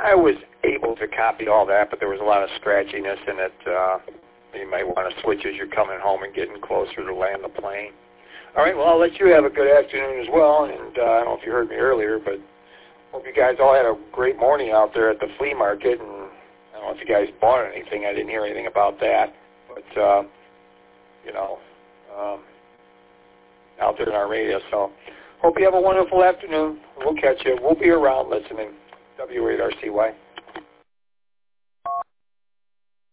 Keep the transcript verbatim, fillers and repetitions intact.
I was able to copy all that, but there was a lot of scratchiness in it. Uh, you might want to switch as you're coming home and getting closer to land the plane. All right, well, I'll let you have a good afternoon as well, and uh, I don't know if you heard me earlier, but hope you guys all had a great morning out there at the flea market, and I don't know if you guys bought anything. I didn't hear anything about that, but, uh, you know, um, out there in our radio. So hope you have a wonderful afternoon. We'll catch you. We'll be around listening. W eight R C Y.